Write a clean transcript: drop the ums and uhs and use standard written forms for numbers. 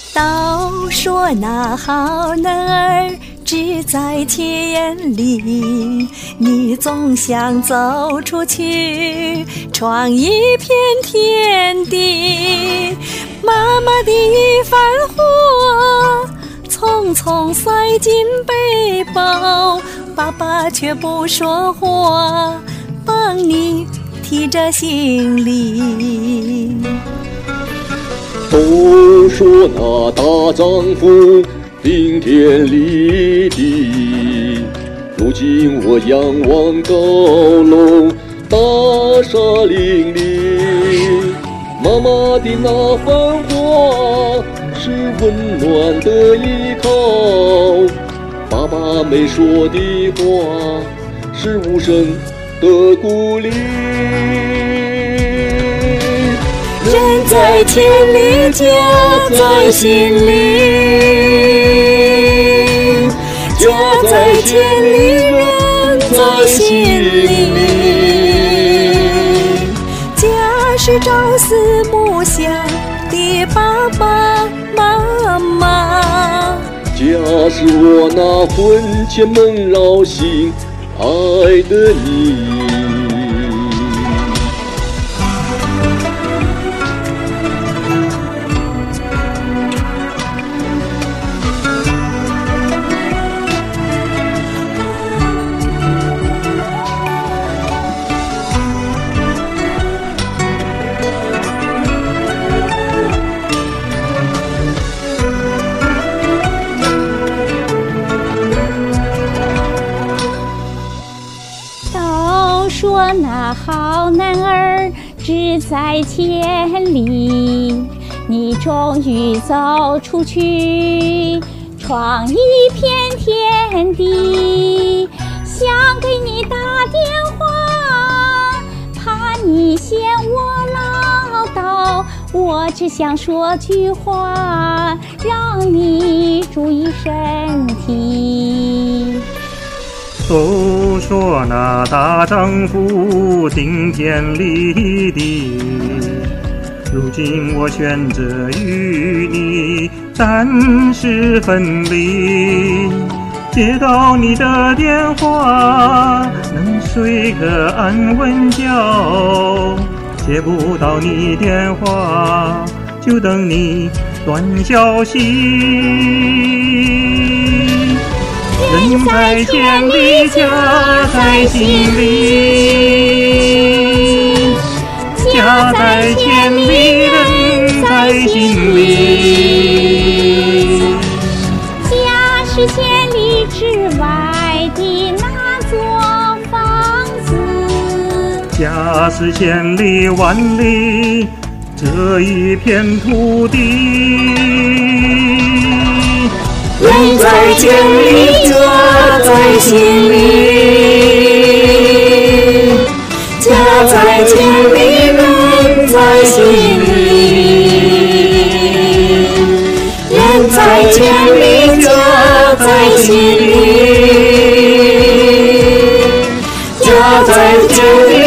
都说那好男儿志在千里，你总想走出去，闯一片天地。妈妈的饭盒匆匆塞进背包，爸爸却不说话，帮你提着行李。 都说那大丈夫顶天立地，如今我仰望高楼大厦林立，妈妈的那番话是温暖的依靠，爸爸没说的话是无声的鼓励。 人在千里，家在心里，家在千里，人在心里。家是朝思暮想的爸爸妈妈， 家是我那魂牵梦绕心爱的你。 说那好男儿志在千里，你终于走出去，闯一片天地。想给你打电话，怕你嫌我唠叨，我只想说句话，让你注意身体。 都说那大丈夫顶天立地，如今我选择与你暂时分离。接到你的电话，能睡个安稳觉；接不到你电话，就等你短消息。人在千里，家在心里，家在千里，人在心里。 家是千里之外的那座房子， 家是千里万里这一片土地。 人在千里，家在心里，家在千里，人在心里。人在千里，家在心里，家在千里。